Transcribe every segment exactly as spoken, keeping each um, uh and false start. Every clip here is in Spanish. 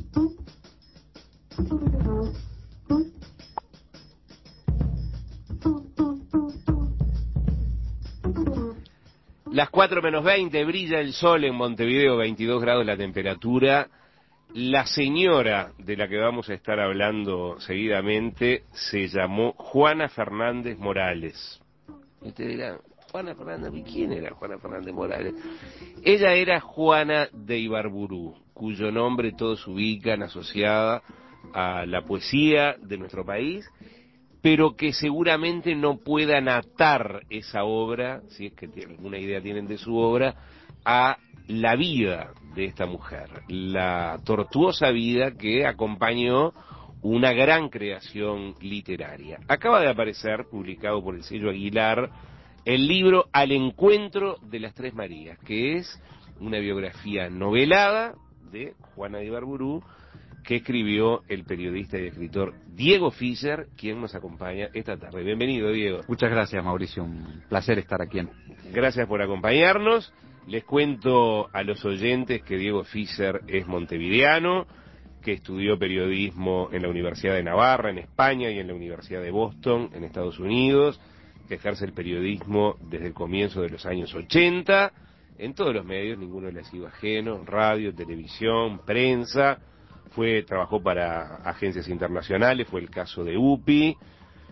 Las cuatro menos veinte, brilla el sol en Montevideo, veintidós grados la temperatura. La señora de la que vamos a estar hablando seguidamente se llamó Juana Fernández Morales. Y usted dirá, Juana Fernández, ¿quién era Juana Fernández Morales? Ella era Juana de Ibarburú, cuyo nombre todos ubican asociada a la poesía de nuestro país, pero que seguramente no puedan atar esa obra, si es que alguna idea tienen de su obra, a la vida de esta mujer, la tortuosa vida que acompañó una gran creación literaria. Acaba de aparecer, publicado por el sello Aguilar, el libro Al encuentro de las Tres Marías, que es una biografía novelada de Juana de Ibarburú, que escribió el periodista y escritor Diego Fischer, quien nos acompaña esta tarde. Bienvenido, Diego. Muchas gracias, Mauricio. Un placer estar aquí. Gracias por acompañarnos. Les cuento a los oyentes que Diego Fischer es montevideano, que estudió periodismo en la Universidad de Navarra, en España, y en la Universidad de Boston, en Estados Unidos, que ejerce el periodismo desde el comienzo de los años ochenta, en todos los medios, ninguno le ha sido ajeno, radio, televisión, prensa. Fue, trabajó para agencias internacionales, fue el caso de U P I,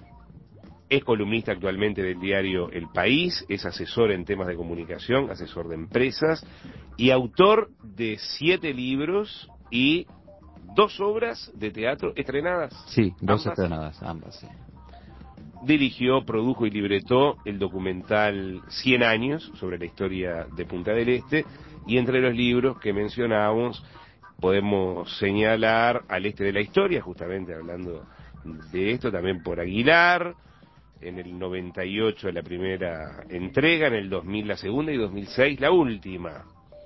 es columnista actualmente del diario El País, es asesor en temas de comunicación, asesor de empresas, y autor de siete libros y dos obras de teatro estrenadas. Sí, dos ambas. estrenadas, ambas, sí. Dirigió, produjo y libretó el documental Cien años, sobre la historia de Punta del Este, y entre los libros que mencionamos podemos señalar Al este de la historia, justamente hablando de esto, también por Aguilar, en el noventa y ocho la primera entrega, en el dos mil la segunda y dos mil seis la última,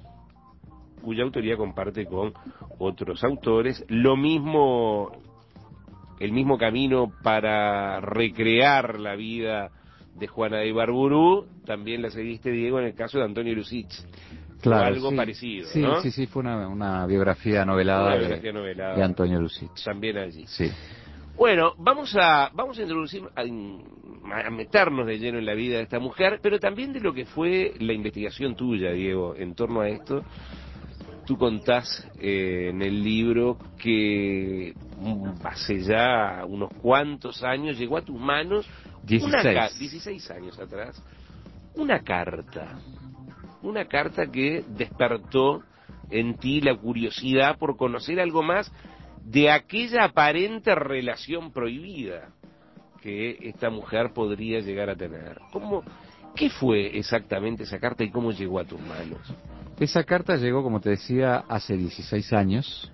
cuya autoría comparte con otros autores. Lo mismo, el mismo camino para recrear la vida de Juana de Ibarburú, también la seguiste, Diego, en el caso de Antonio Lucich. Claro, o algo sí, parecido, sí, ¿no? Sí, sí, fue una, una biografía novelada, una biografía de, novelada de Antonio Lucich. También allí. Sí. Bueno, vamos a vamos a introducir, a, a meternos de lleno en la vida de esta mujer, pero también de lo que fue la investigación tuya, Diego, en torno a esto. Tú contás eh, en el libro que hace ya unos cuantos años llegó a tus manos dieciséis. Una ca- dieciséis años atrás, una carta, una carta que despertó en ti la curiosidad por conocer algo más de aquella aparente relación prohibida que esta mujer podría llegar a tener. ¿Cómo, qué fue exactamente esa carta y cómo llegó a tus manos? Esa carta llegó, como te decía, hace dieciséis años,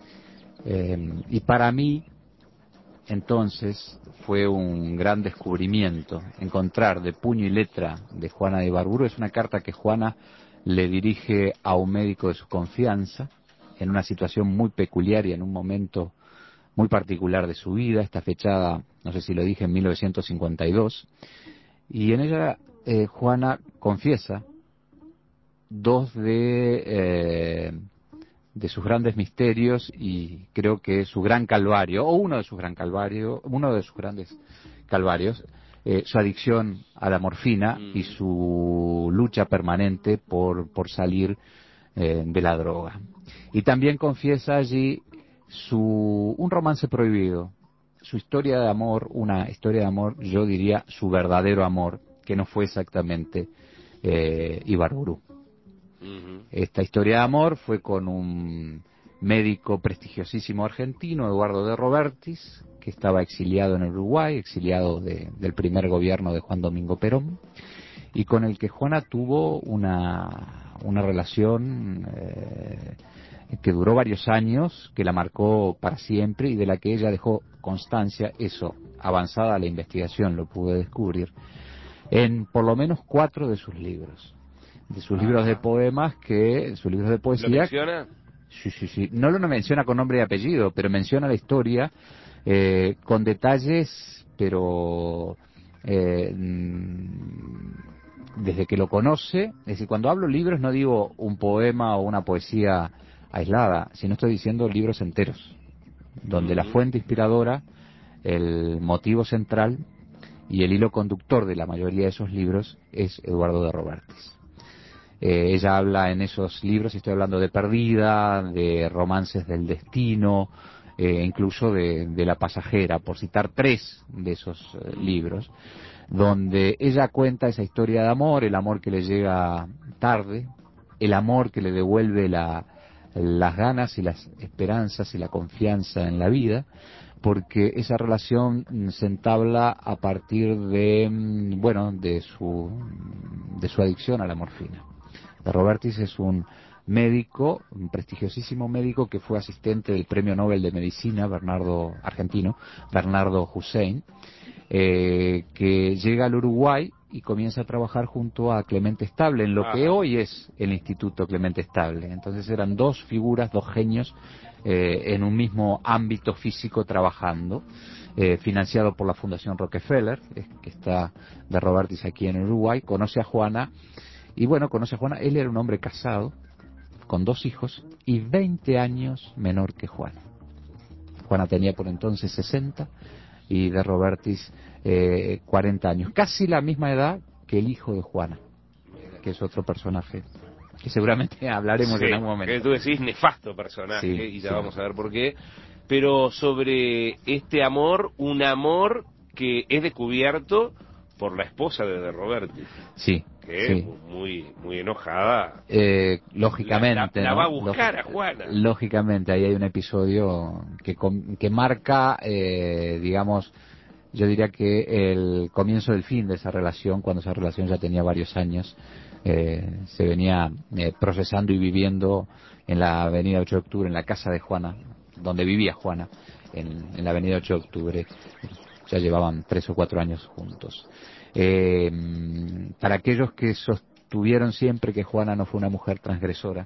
eh, y para mí, entonces, fue un gran descubrimiento encontrar de puño y letra de Juana de Ibarburú. Es una carta que Juana le dirige a un médico de su confianza, en una situación muy peculiar y en un momento muy particular de su vida. Está fechada, no sé si lo dije, en mil novecientos cincuenta y dos, y en ella eh, Juana confiesa dos de, eh, de sus grandes misterios, y creo que su gran calvario, o uno de sus gran calvario, uno de sus grandes calvarios, eh, su adicción a la morfina mm. y su lucha permanente por, por salir eh, de la droga. Y también confiesa allí su un romance prohibido, su historia de amor, una historia de amor, yo diría su verdadero amor, que no fue exactamente eh, Ibarburú. Uh-huh. Esta historia de amor fue con un médico prestigiosísimo argentino, Eduardo de Robertis, que estaba exiliado en el Uruguay, exiliado de, del primer gobierno de Juan Domingo Perón, y con el que Juana tuvo una, una relación eh, que duró varios años, que la marcó para siempre y de la que ella dejó constancia. Eso, avanzada la investigación, lo pude descubrir en por lo menos cuatro de sus libros. De sus ah, libros de poemas, que sus libros de poesía. ¿Lo menciona? Sí, sí, sí. No lo menciona con nombre y apellido, pero menciona la historia eh, con detalles, pero eh, desde que lo conoce. Es decir, cuando hablo libros no digo un poema o una poesía aislada, sino estoy diciendo libros enteros, donde la fuente inspiradora, el motivo central y el hilo conductor de la mayoría de esos libros es Eduardo de Robertis. Eh, ella habla en esos libros, estoy hablando de Perdida, de Romances del Destino, eh, incluso de, de La Pasajera, por citar tres de esos eh, libros, donde ella cuenta esa historia de amor, el amor que le llega tarde, el amor que le devuelve la, las ganas y las esperanzas y la confianza en la vida, porque esa relación se entabla a partir de, bueno, de su, de su adicción a la morfina. De Robertis es un médico, un prestigiosísimo médico que fue asistente del Premio Nobel de Medicina, Bernardo, argentino, Bernardo Hussein, eh, que llega al Uruguay y comienza a trabajar junto a Clemente Estable, en lo que hoy es el Instituto Clemente Estable. Entonces eran dos figuras, dos genios, eh, en un mismo ámbito físico trabajando, eh, financiado por la Fundación Rockefeller, eh, que está de Robertis aquí en Uruguay. Conoce a Juana, y bueno, conoce a Juana, él era un hombre casado, con dos hijos, y veinte años menor que Juana. Juana tenía por entonces sesenta, y de Robertis eh, cuarenta años, casi la misma edad que el hijo de Juana, que es otro personaje que seguramente hablaremos sí, en algún momento. Que tú decís nefasto personaje, sí, y ya sí. vamos a ver por qué. Pero sobre este amor, un amor que es descubierto por la esposa de De Robertis. Sí, que sí. muy muy enojada. Eh, lógicamente, la, la, la ¿no? va a buscar Lógic- a Juana. Lógicamente, ahí hay un episodio que, com- que marca, eh, digamos, yo diría que el comienzo del fin de esa relación, cuando esa relación ya tenía varios años, eh, se venía eh, procesando y viviendo en la avenida ocho de octubre, en la casa de Juana, donde vivía Juana, en, en la avenida ocho de octubre. Ya llevaban tres o cuatro años juntos. Eh, para aquellos que sostuvieron siempre que Juana no fue una mujer transgresora,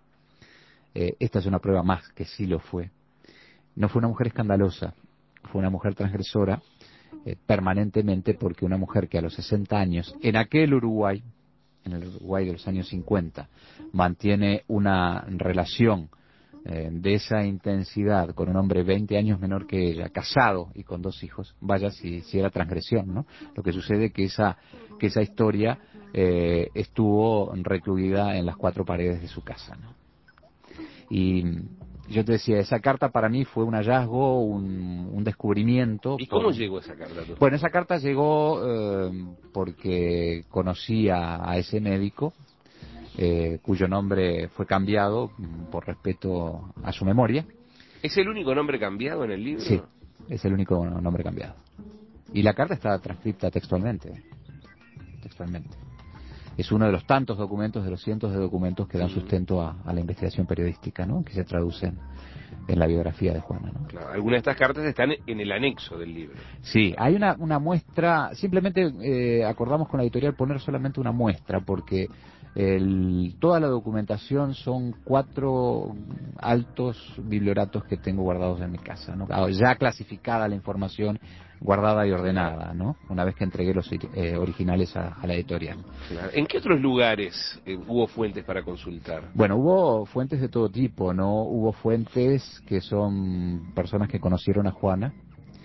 eh, esta es una prueba más que sí lo fue. No fue una mujer escandalosa, fue una mujer transgresora, eh, permanentemente, porque una mujer que a los sesenta años, en aquel Uruguay, en el Uruguay de los años cincuenta, mantiene una relación eh, de esa intensidad con un hombre veinte años menor que ella, casado y con dos hijos, vaya si, si era transgresión, ¿no? Lo que sucede que esa, que esa historia eh, estuvo recluida en las cuatro paredes de su casa, ¿no? Y yo te decía, esa carta para mí fue un hallazgo, un, un descubrimiento. ¿Y por... cómo llegó esa carta? Bueno, esa carta llegó eh, porque conocí a, a ese médico, eh, cuyo nombre fue cambiado mm, por respeto a su memoria. ¿Es el único nombre cambiado en el libro? Sí, es el único nombre cambiado. Y la carta está transcripta textualmente, textualmente. Es uno de los tantos documentos, de los cientos de documentos que dan sustento a, a la investigación periodística, ¿no? Que se traducen en la biografía de Juana, ¿no? Claro, algunas de estas cartas están en el anexo del libro. Sí, hay una, una muestra, simplemente eh, acordamos con la editorial poner solamente una muestra, porque el, toda la documentación son cuatro altos biblioratos que tengo guardados en mi casa, ¿no? Ya clasificada la información, guardada y ordenada, ¿no? Una vez que entregué los eh, originales a, a la editorial. Claro. ¿En qué otros lugares eh, hubo fuentes para consultar? Bueno, hubo fuentes de todo tipo, ¿no? Hubo fuentes que son personas que conocieron a Juana,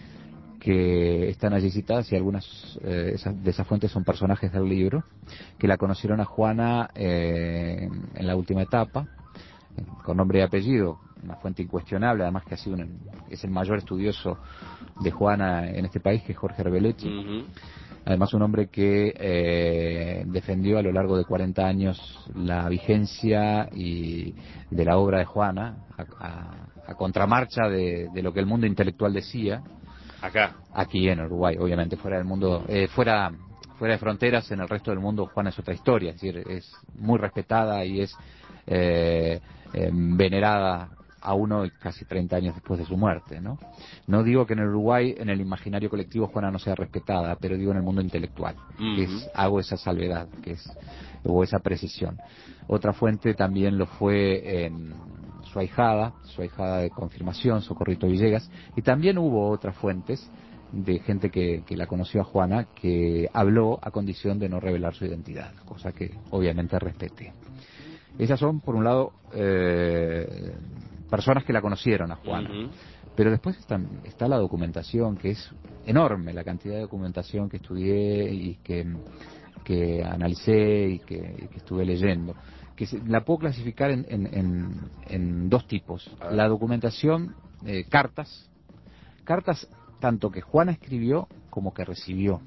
que están allí citadas, y algunas eh, esas, de esas fuentes son personajes del libro, que la conocieron a Juana eh, en la última etapa, con nombre y apellido, una fuente incuestionable, además que ha sido un, es el mayor estudioso de Juana en este país, que es Jorge Arbeletti. Uh-huh. Además, un hombre que eh, defendió a lo largo de cuarenta años la vigencia y de la obra de Juana, a, a, a contramarcha de, de lo que el mundo intelectual decía. Acá. Aquí en Uruguay, obviamente, fuera del mundo, eh, fuera fuera de fronteras, en el resto del mundo, Juana es otra historia, es decir, es muy respetada y es eh, eh, venerada a uno casi treinta años después de su muerte, ¿no? No digo que en el Uruguay, en el imaginario colectivo, Juana no sea respetada, pero digo en el mundo intelectual, uh-huh. que es, hago esa salvedad, que es, o esa precisión. Otra fuente también lo fue en su ahijada, su ahijada de confirmación, Socorrito Villegas, y también hubo otras fuentes de gente que, que la conoció a Juana, que habló a condición de no revelar su identidad, cosa que obviamente respeté. Esas son, por un lado, eh, personas que la conocieron a Juana. Uh-huh. Pero después está, está la documentación, que es enorme, la cantidad de documentación que estudié y que, que analicé y que, y que estuve leyendo. Que se, la puedo clasificar en, en, en, en dos tipos. La documentación, eh, cartas, cartas tanto que Juana escribió como que recibió.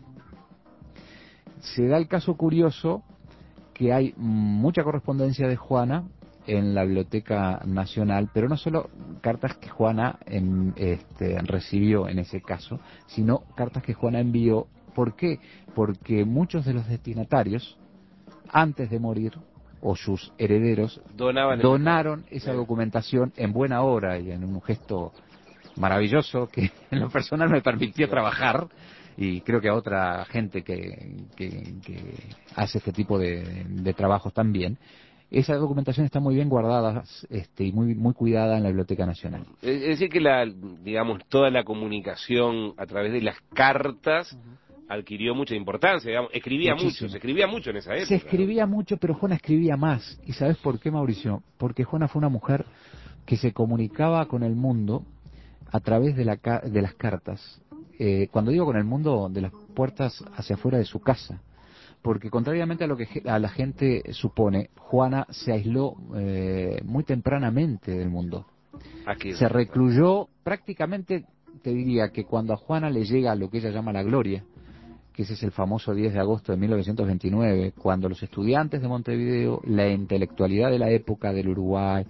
Se da el caso curioso que hay mucha correspondencia de Juana en la Biblioteca Nacional, pero no solo cartas que Juana en, este, recibió en ese caso, sino cartas que Juana envió. ¿Por qué? Porque muchos de los destinatarios, antes de morir, o sus herederos, Donaban donaron esa, esa documentación en buena hora y en un gesto maravilloso que en lo personal me permitió trabajar, y creo que a otra gente que, que, que hace este tipo de, de trabajos también. Esa documentación está muy bien guardada este, y muy muy cuidada en la Biblioteca Nacional. Es decir que la, digamos, toda la comunicación a través de las cartas adquirió mucha importancia, digamos, escribía Muchísimo. mucho, se escribía mucho en esa época. Se escribía ¿no? mucho, pero Juana escribía más. ¿Y sabes por qué, Mauricio? Porque Juana fue una mujer que se comunicaba con el mundo a través de, la, de las cartas. Eh, cuando digo con el mundo, de las puertas hacia afuera de su casa. Porque contrariamente a lo que a la gente supone, Juana se aisló eh, muy tempranamente del mundo. Aquí se recluyó prácticamente, te diría que cuando a Juana le llega lo que ella llama la gloria, que ese es el famoso diez de agosto de mil novecientos veintinueve, cuando los estudiantes de Montevideo, la intelectualidad de la época del Uruguay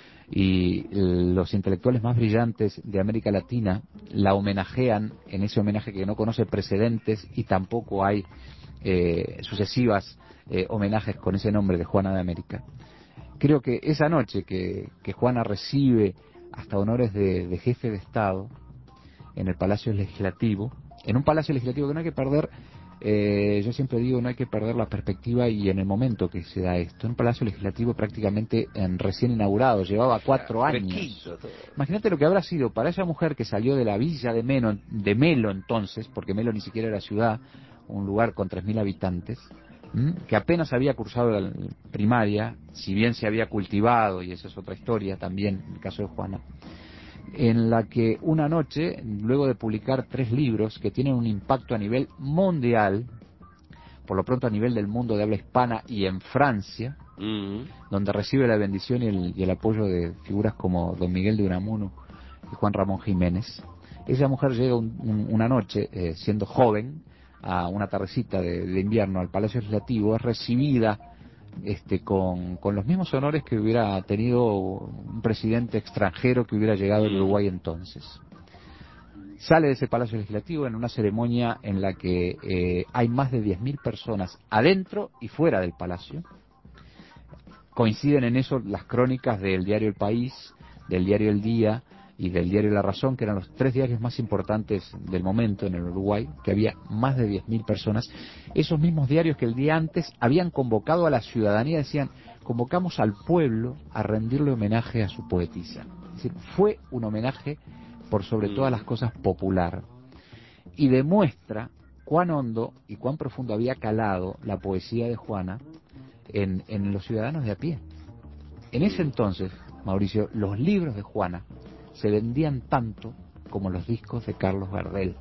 y los intelectuales más brillantes de América Latina la homenajean en ese homenaje que no conoce precedentes y tampoco hay eh, sucesivas eh, homenajes con ese nombre de Juana de América. Creo que esa noche que, que Juana recibe hasta honores de, de jefe de Estado en el Palacio Legislativo, en un Palacio Legislativo que no hay que perder, eh, yo siempre digo, no hay que perder la perspectiva y en el momento que se da esto, en un Palacio Legislativo prácticamente en recién inaugurado, llevaba cuatro años. Imagínate lo que habrá sido para esa mujer que salió de la villa de, Meno, de Melo entonces, porque Melo ni siquiera era ciudad, un lugar con tres mil habitantes, que apenas había cursado la primaria, si bien se había cultivado, y esa es otra historia también, en el caso de Juana, en la que una noche, luego de publicar tres libros que tienen un impacto a nivel mundial, por lo pronto a nivel del mundo de habla hispana y en Francia, uh-huh. donde recibe la bendición y el, y el apoyo de figuras como don Miguel de Unamuno y Juan Ramón Jiménez, esa mujer llega un, un, una noche, eh, siendo joven, a una tardecita de, de invierno al Palacio Legislativo, es recibida este, con, con los mismos honores que hubiera tenido un presidente extranjero que hubiera llegado al Uruguay entonces. Sale de ese Palacio Legislativo en una ceremonia en la que eh, hay más de diez mil personas adentro y fuera del Palacio. Coinciden en eso las crónicas del diario El País, del diario El Día y del diario La Razón, que eran los tres diarios más importantes del momento en el Uruguay, que había más de diez mil personas. Esos mismos diarios que el día antes habían convocado a la ciudadanía, decían, convocamos al pueblo a rendirle homenaje a su poetisa. Es decir, fue un homenaje por sobre todas las cosas popular. Y demuestra cuán hondo y cuán profundo había calado la poesía de Juana en, en los ciudadanos de a pie. En ese entonces, Mauricio, los libros de Juana se vendían tanto como los discos de Carlos Gardel.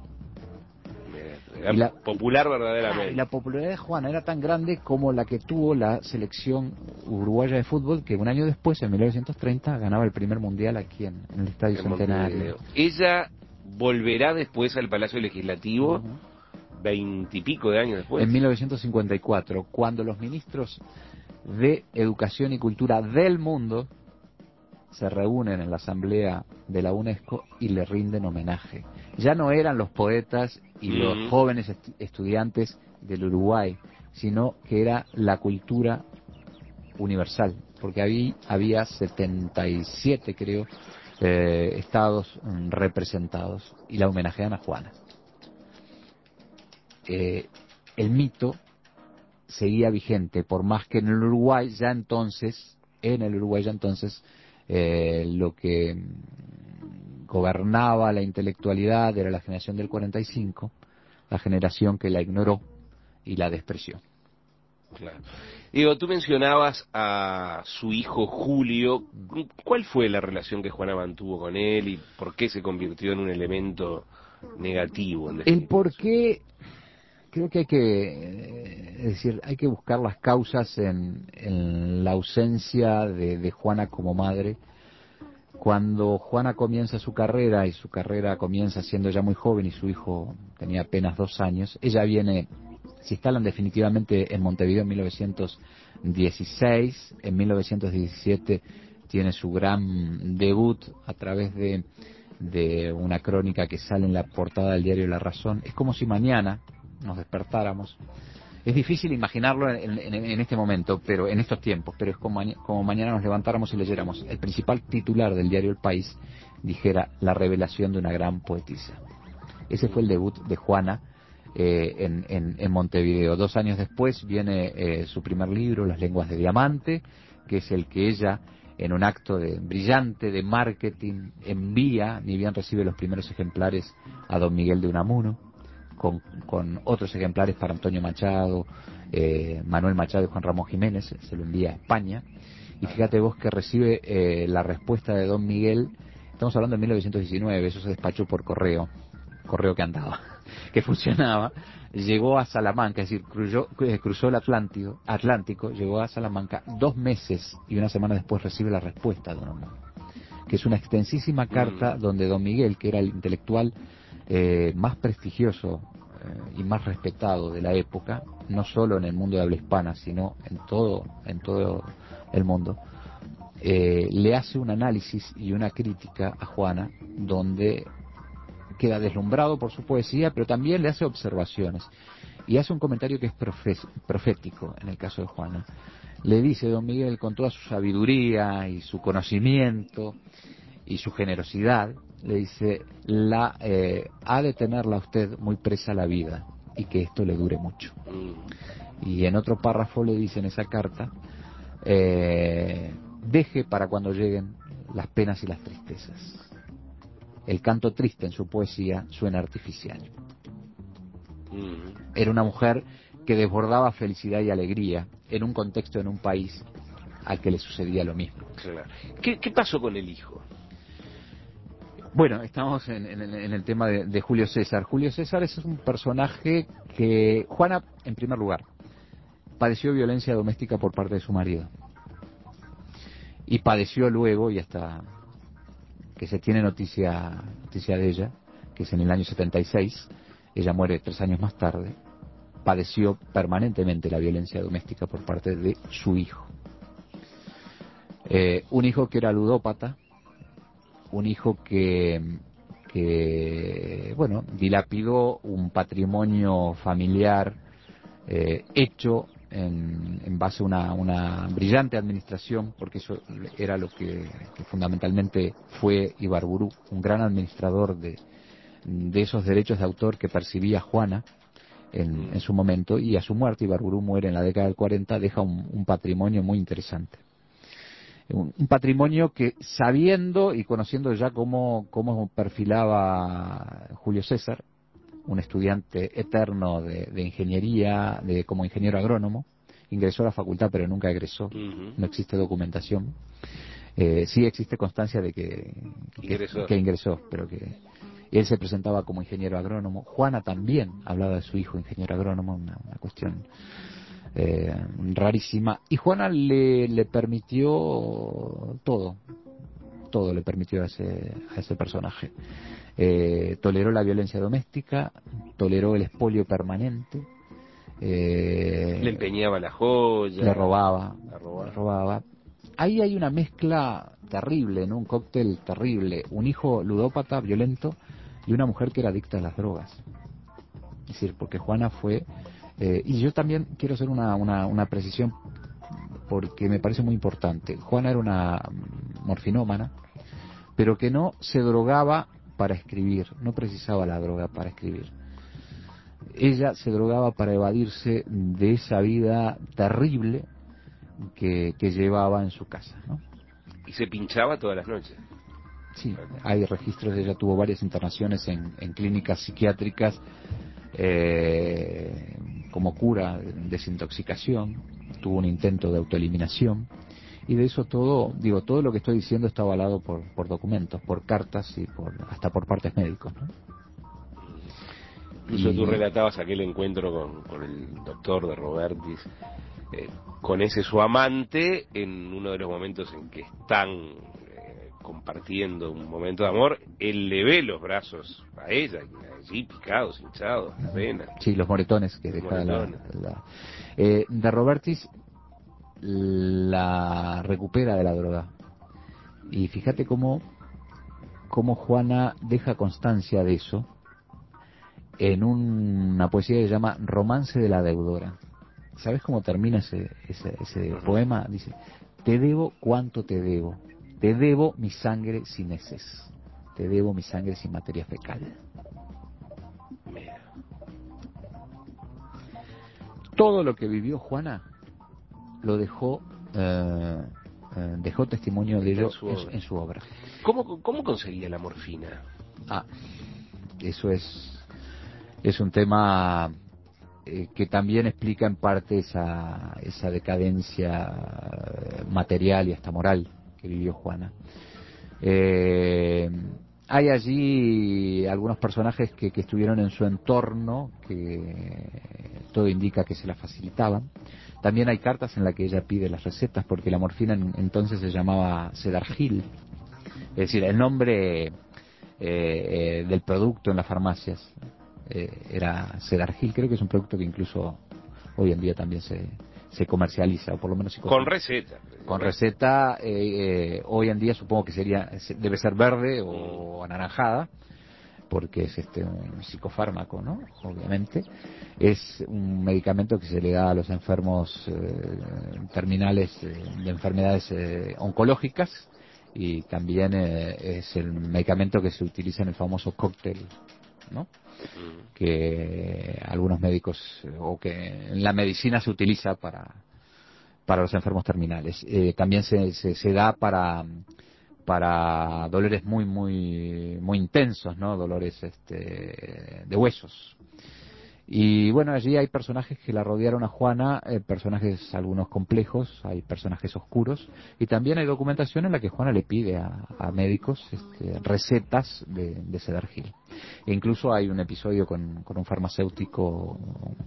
Era y la, popular verdaderamente. Y la popularidad de Juana era tan grande como la que tuvo la selección uruguaya de fútbol, que un año después, en mil novecientos treinta, ganaba el primer mundial aquí en, en el Estadio en Centenario. Ella volverá después al Palacio Legislativo, veintipico uh-huh. de años después. En mil novecientos cincuenta y cuatro, cuando los ministros de Educación y Cultura del mundo se reúnen en la asamblea de la UNESCO y le rinden homenaje. Ya no eran los poetas y mm. los jóvenes est- estudiantes del Uruguay, sino que era la cultura universal, porque había, había setenta y siete, creo, eh, estados mm, representados, y la homenajean a Juana. Eh, el mito seguía vigente, por más que en el Uruguay ya entonces, en el Uruguay ya entonces, Eh, lo que gobernaba la intelectualidad era la generación del cuarenta y cinco, la generación que la ignoró y la despreció. Claro. Digo, tú mencionabas a su hijo Julio. ¿Cuál fue la relación que Juana mantuvo con él y por qué se convirtió en un elemento negativo, en El definitiva? por qué, creo que hay que, eh, es decir, hay que buscar las causas en, en la ausencia de, de Juana como madre. Cuando Juana comienza su carrera, y su carrera comienza siendo ya muy joven y su hijo tenía apenas dos años, ella viene, se instalan definitivamente en Montevideo en mil novecientos dieciséis, en mil novecientos diecisiete tiene su gran debut a través de, de una crónica que sale en la portada del diario La Razón. Es como si mañana nos despertáramos. Es difícil imaginarlo en, en, en este momento, pero en estos tiempos, pero es como, como mañana nos levantáramos y leyéramos el principal titular del diario El País dijera la revelación de una gran poetisa. Ese fue el debut de Juana eh, en, en, en Montevideo. Dos años después viene eh, su primer libro, Las lenguas de diamante, que es el que ella, en un acto de, brillante de marketing, envía, ni bien recibe los primeros ejemplares, a don Miguel de Unamuno, con, con otros ejemplares para Antonio Machado, eh, Manuel Machado y Juan Ramón Jiménez, se lo envía a España. Y fíjate vos que recibe eh, la respuesta de don Miguel, estamos hablando de mil novecientos diecinueve, eso se despachó por correo, correo que andaba, que funcionaba, llegó a Salamanca, es decir, cruzó, cruzó el Atlántico, Atlántico, llegó a Salamanca dos meses y una semana después recibe la respuesta de don Unamuno, que es una extensísima carta Mm. donde don Miguel, que era el intelectual eh, más prestigioso eh, y más respetado de la época, no solo en el mundo de habla hispana, sino en todo, en todo el mundo, eh, le hace un análisis y una crítica a Juana, donde queda deslumbrado por su poesía, pero también le hace observaciones. Y hace un comentario que es profes, profético en el caso de Juana. Le dice don Miguel, con toda su sabiduría y su conocimiento y su generosidad, le dice, la eh, ha de tenerla a usted muy presa la vida y que esto le dure mucho. Mm. Y en otro párrafo le dice en esa carta, eh, deje para cuando lleguen las penas y las tristezas. El canto triste en su poesía suena artificial. Mm. Era una mujer que desbordaba felicidad y alegría en un contexto, en un país al que le sucedía lo mismo. Claro. ¿Qué, qué pasó con el hijo? Bueno, estamos en, en, en el tema de, de Julio César. Julio César es un personaje que, Juana, en primer lugar, padeció violencia doméstica por parte de su marido. Y padeció luego, y hasta que se tiene noticia, noticia de ella, que es en el año setenta y seis, ella muere tres años más tarde, padeció permanentemente la violencia doméstica por parte de su hijo. Eh, un hijo que era ludópata, un hijo que, que bueno, dilapidó un patrimonio familiar eh, hecho en, en base a una, una brillante administración, porque eso era lo que, que fundamentalmente fue Ibarburu, un gran administrador de, de esos derechos de autor que percibía Juana en, en su momento, y a su muerte, Ibarburu muere en la década del cuarenta, deja un, un patrimonio muy interesante. Un, un patrimonio que, sabiendo y conociendo ya cómo, cómo perfilaba Julio César, un estudiante eterno de, de ingeniería, de, como ingeniero agrónomo, ingresó a la facultad pero nunca egresó, Uh-huh. no existe documentación, eh, sí existe constancia de que, que, Ingresó. que ingresó, pero que él se presentaba como ingeniero agrónomo. Juana también hablaba de su hijo ingeniero agrónomo, una, una cuestión eh, rarísima, y Juana le, le permitió todo, todo le permitió a ese, a ese personaje. Eh, toleró la violencia doméstica, toleró el expolio permanente, eh, Le empeñaba la joya. le robaba, La robaba. le robaba. Ahí hay una mezcla terrible, ¿no? Un cóctel terrible, un hijo ludópata, violento, y una mujer que era adicta a las drogas. Es decir, porque Juana fue... Eh, y yo también quiero hacer una, una, una precisión, porque me parece muy importante. Juana era una morfinómana, pero que no se drogaba para escribir, no precisaba la droga para escribir. Ella se drogaba para evadirse de esa vida terrible que, que llevaba en su casa, ¿no? Y se pinchaba todas las noches. Sí, hay registros de ella, tuvo varias internaciones en, en clínicas psiquiátricas, eh, como cura, desintoxicación, tuvo un intento de autoeliminación, y de eso todo, digo, todo lo que estoy diciendo está avalado por, por documentos, por cartas y por hasta por partes médicos, ¿no? Incluso Y... tú relatabas aquel encuentro con, con el doctor de Robertis, eh, con ese su amante, en uno de los momentos en que están eh, compartiendo un momento de amor, él le ve los brazos a ella, allí picados, hinchados, la vena. Sí, los moretones que deja la... la... Eh, de Robertis la recupera de la droga. Y fíjate cómo, cómo Juana deja constancia de eso en un, una poesía que se llama Romance de la deudora. ¿Sabes cómo termina ese, ese, ese uh-huh. poema? Dice: te debo cuánto te debo, te debo mi sangre sin heces, te debo mi sangre sin materia fecal. Todo lo que vivió Juana lo dejó, eh, eh, dejó testimonio de ello en su, en, en su obra. ¿Cómo, cómo conseguía la morfina? Ah, eso es, es un tema eh, que también explica en parte esa, esa decadencia material y hasta moral que vivió Juana. Eh, hay allí algunos personajes que, que estuvieron en su entorno, que todo indica que se la facilitaban. También hay cartas en las que ella pide las recetas, porque la morfina en, entonces se llamaba Sedargil, es decir, el nombre eh, eh, del producto en las farmacias eh, era Sedargil. Creo que es un producto que incluso hoy en día también se, se comercializa, o por lo menos se con receta. Con receta, eh, eh, hoy en día supongo que sería, debe ser verde o mm. anaranjada, porque es este un psicofármaco, ¿no? Obviamente. Es un medicamento que se le da a los enfermos eh, terminales eh, de enfermedades eh, oncológicas, y también eh, es el medicamento que se utiliza en el famoso cóctel, ¿no? Mm. Que algunos médicos, o que en la medicina se utiliza para para los enfermos terminales. Eh, también se, se, se da para para dolores muy muy muy intensos, ¿no? Dolores este, de huesos. Y bueno, allí hay personajes que la rodearon a Juana, eh, personajes algunos complejos, hay personajes oscuros, y también hay documentación en la que Juana le pide a, a médicos este, recetas de, de Sedargil. E incluso hay un episodio con, con un farmacéutico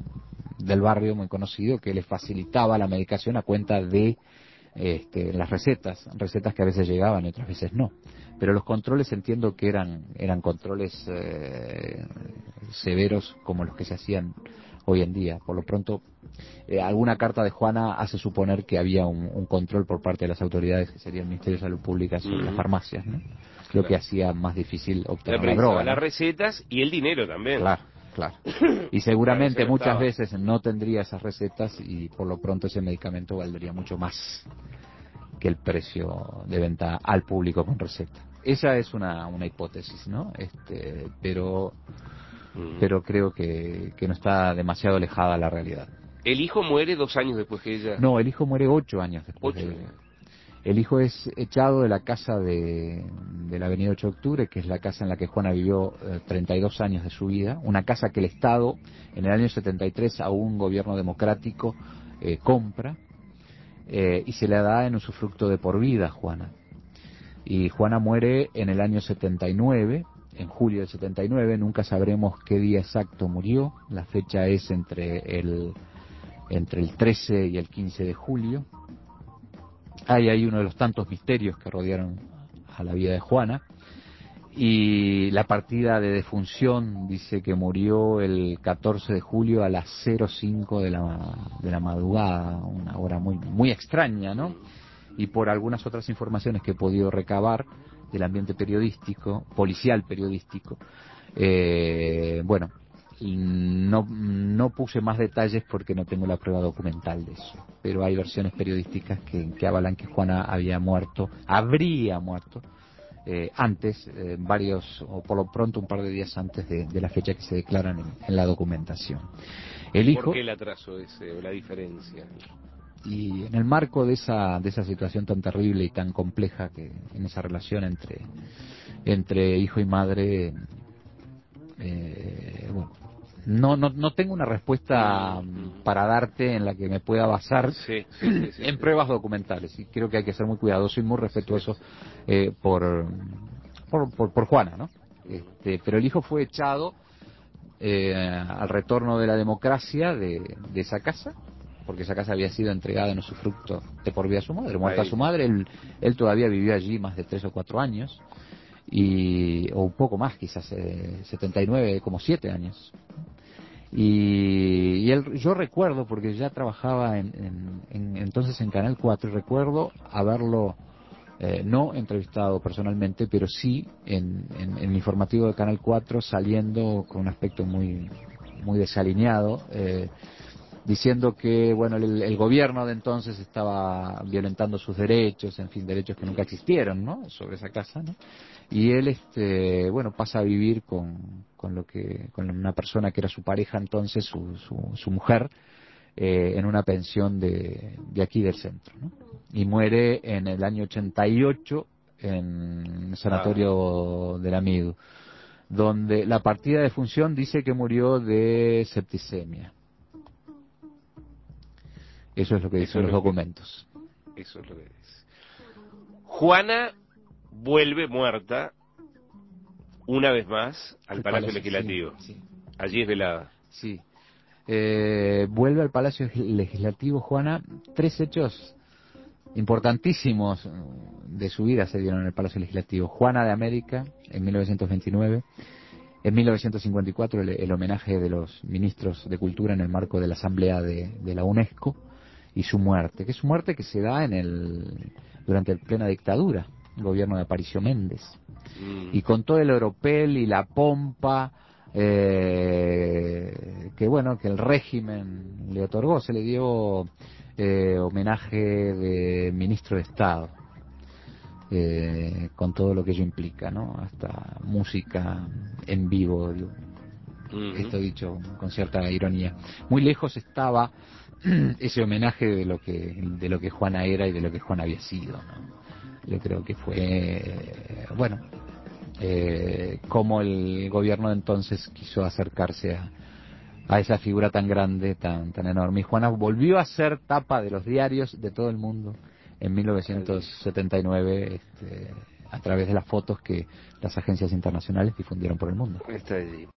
del barrio muy conocido que le facilitaba la medicación a cuenta de Este, las recetas, recetas que a veces llegaban y otras veces no, pero los controles entiendo que eran eran controles eh, severos como los que se hacían hoy en día. Por lo pronto, eh, alguna carta de Juana hace suponer que había un, un control por parte de las autoridades, que sería el Ministerio de Salud Pública, sobre uh-huh. las farmacias, ¿no? Lo claro. que hacía más difícil obtener la, la droga, ¿no? Las recetas y el dinero también. Claro. Claro. Y seguramente no muchas veces no tendría esas recetas, y por lo pronto ese medicamento valdría mucho más que el precio de venta al público con receta. Esa es una, una hipótesis, ¿no? Este, pero mm. pero creo que, que no está demasiado alejada de la realidad. ¿El hijo muere dos años después que ella? No, el hijo muere ocho años después ¿Ocho? de ella. El hijo es echado de la casa de, de la avenida ocho de octubre, que es la casa en la que Juana vivió eh, treinta y dos años de su vida, una casa que el Estado en el año setenta y tres a un gobierno democrático eh, compra eh, y se le da en usufructo de por vida a Juana. Y Juana muere en el año setenta y nueve, en julio del setenta y nueve, nunca sabremos qué día exacto murió, la fecha es entre el, entre el trece y el quince de julio. Hay ahí uno de los tantos misterios que rodearon a la vida de Juana. Y la partida de defunción dice que murió el catorce de julio a las cero cinco de la, de la madrugada, una hora muy, muy extraña, ¿no? Y por algunas otras informaciones que he podido recabar del ambiente periodístico, policial periodístico, eh, bueno, no, no puse más detalles porque no tengo la prueba documental de eso, pero hay versiones periodísticas que, que avalan que Juana había muerto, habría muerto, eh, antes, eh, varios, o por lo pronto un par de días antes de, de la fecha que se declaran en, en la documentación. El hijo, ¿por qué el atraso ese, la diferencia? Y en el marco de esa de esa situación tan terrible y tan compleja que en esa relación entre entre hijo y madre, eh, bueno, no, no, no tengo una respuesta Mm. para darte en la que me pueda basar Sí, sí, sí, sí, en sí. pruebas documentales. Y creo que hay que ser muy cuidadoso y muy respetuoso Sí. eh, por, por, por, por Juana, ¿no? Mm. Este, pero el hijo fue echado eh, al retorno de la democracia de, de esa casa, porque esa casa había sido entregada en usufructo de por vida a su madre. Muerta Ahí. su madre, él, él todavía vivió allí más de tres o cuatro años, y o un poco más, quizás eh, setenta y nueve, como siete años. Y, y él, yo recuerdo, porque ya trabajaba en, en, en- entonces en Canal cuatro, y recuerdo haberlo eh, no entrevistado personalmente, pero sí en, en, en el informativo de Canal cuatro, saliendo con un aspecto muy muy desalineado, eh, diciendo que bueno el, el gobierno de entonces estaba violentando sus derechos, en fin, derechos que nunca existieron, ¿no? Sobre esa casa, ¿no? Y él este bueno pasa a vivir con, con lo que con una persona que era su pareja entonces, su, su, su mujer, eh, en una pensión de, de aquí del centro, ¿no? Y muere en el año ochenta y ocho en el Ah, sanatorio del Amigo, donde la partida de función dice que murió de septicemia. Eso es lo que eso dicen es los lo que, documentos. eso es lo que es. Juana vuelve muerta una vez más al El Palacio Palacio, sí, Legislativo. sí, Allí es velada. sí. Eh, vuelve al Palacio Legislativo, Juana. Tres hechos importantísimos eh, de su vida se dieron en el Palacio Legislativo. Juana de América, en mil novecientos veintinueve. En mil novecientos cincuenta y cuatro, el, el homenaje de los ministros de Cultura en el marco de la Asamblea de, de la UNESCO. Y su muerte, que es su muerte que se da en el durante el plena dictadura, el gobierno de Aparicio Méndez. Mm. Y con todo el oropel y la pompa eh, que bueno que el régimen le otorgó, se le dio eh, homenaje de ministro de Estado, eh, con todo lo que ello implica, ¿no? Hasta música en vivo, digo, Ujú. esto dicho con cierta ironía. Muy lejos estaba ese homenaje de lo que de lo que Juana era y de lo que Juana había sido, ¿no? Yo creo que fue eh, bueno eh, cómo el gobierno de entonces quiso acercarse a, a esa figura tan grande, tan tan enorme. Y Juana volvió a ser tapa de los diarios de todo el mundo en Allí. mil novecientos setenta y nueve, este, a través de las fotos que las agencias internacionales difundieron por el mundo. Está allí.